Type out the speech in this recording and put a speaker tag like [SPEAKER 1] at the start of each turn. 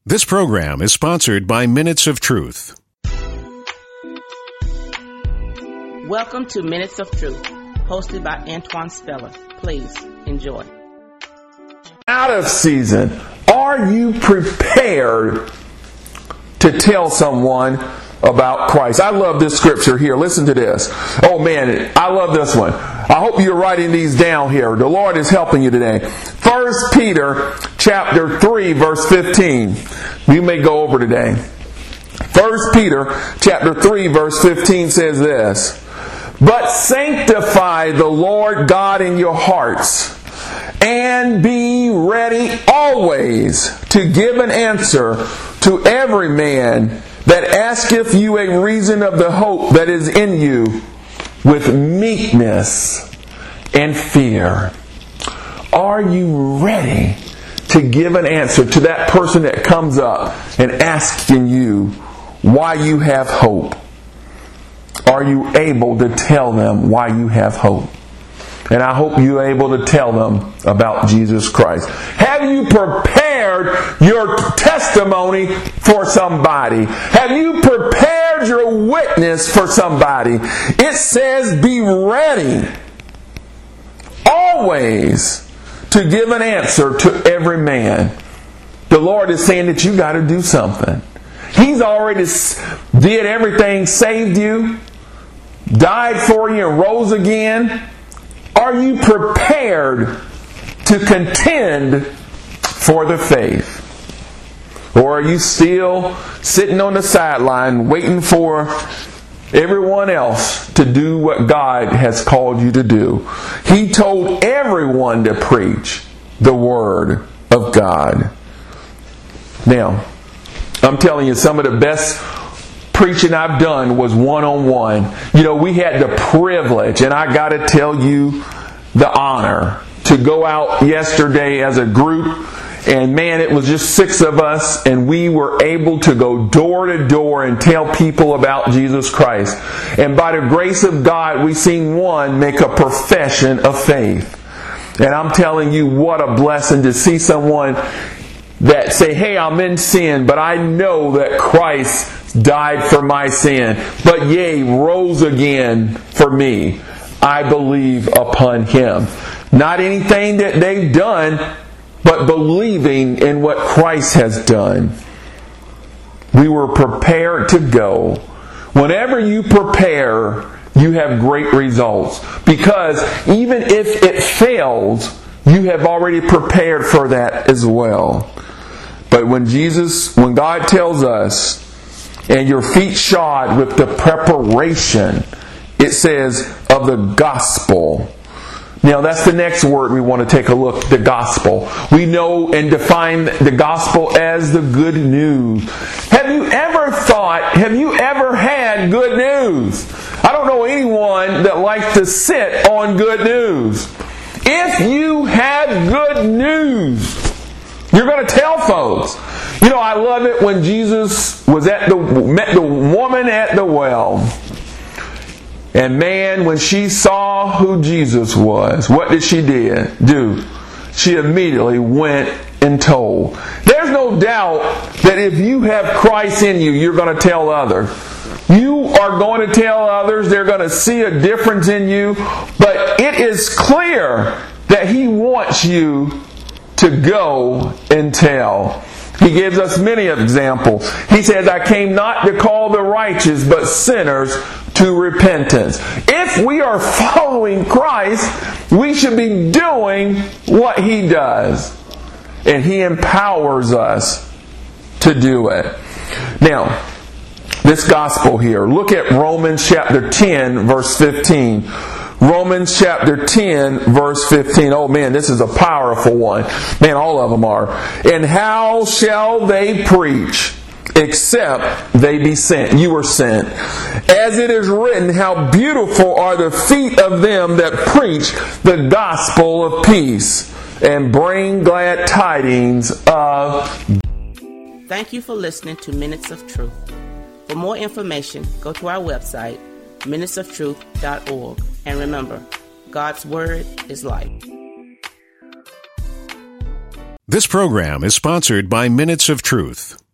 [SPEAKER 1] This program is sponsored by Minutes of Truth.
[SPEAKER 2] Welcome to Minutes of Truth, hosted by Antoine Speller. Please enjoy.
[SPEAKER 3] Out of season, are you prepared to tell someone about Christ? I love this scripture here. Listen to this. Oh man, I love this one. I hope you're writing these down here. The Lord is helping you today. 1 Peter chapter 3 verse 15. You may go over today. 1 Peter chapter 3 verse 15 says this. But sanctify the Lord God in your hearts, and be ready always to give an answer to every man that asketh you a reason of the hope that is in you, with meekness and fear. Are you ready to give an answer to that person that comes up and asking you why you have hope? Are you able to tell them why you have hope? And I hope you're able to tell them about Jesus Christ. Have you prepared your testimony for somebody? Have you prepared your witness for somebody? It says be ready always to give an answer to every man. The Lord is saying that you got to do something. He's already did everything, saved you, died for you, and rose again. Are you prepared to contend for the faith? Or are you still sitting on the sideline waiting for everyone else to do what God has called you to do? He told everyone to preach the Word of God. Now, I'm telling you, some of the best preaching I've done was one-on-one. You know, we had the privilege, and I got to tell you, the honor to go out yesterday as a group. And man, it was just 6 of us, and we were able to go door to door and tell people about Jesus Christ. And by the grace of God, we seen one make a profession of faith. And I'm telling you, what a blessing to see someone that say, hey, I'm in sin, but I know that Christ died for my sin, but yea, rose again for me. I believe upon Him. Not anything that they've done, but believing in what Christ has done. We were prepared to go. Whenever you prepare, you have great results. Because even if it fails, you have already prepared for that as well. But when God tells us, and your feet shod with the preparation, it says, of the gospel. Now that's the next word we want to take a look at, the gospel. We know and define the gospel as the good news. Have you ever had good news? I don't know anyone that likes to sit on good news. If you had good news, you're going to tell folks. You know, I love it when Jesus met the woman at the well. And man, when she saw who Jesus was, what did she do? She immediately went and told. There's no doubt that if you have Christ in you, you're going to tell others. You are going to tell others. They're going to see a difference in you. But it is clear that He wants you to go and tell. He gives us many examples. He says, I came not to call the righteous, but sinners to repentance. If we are following Christ, we should be doing what He does. And He empowers us to do it. Now, this gospel here. Look at Romans chapter 10, verse 15. Romans chapter 10, verse 15. Oh man, this is a powerful one. Man, all of them are. And how shall they preach except they be sent? You were sent. As it is written, how beautiful are the feet of them that preach the gospel of peace and bring glad tidings of...
[SPEAKER 2] Thank you for listening to Minutes of Truth. For more information, go to our website, minutesoftruth.org. And remember, God's Word is life.
[SPEAKER 1] This program is sponsored by Minutes of Truth.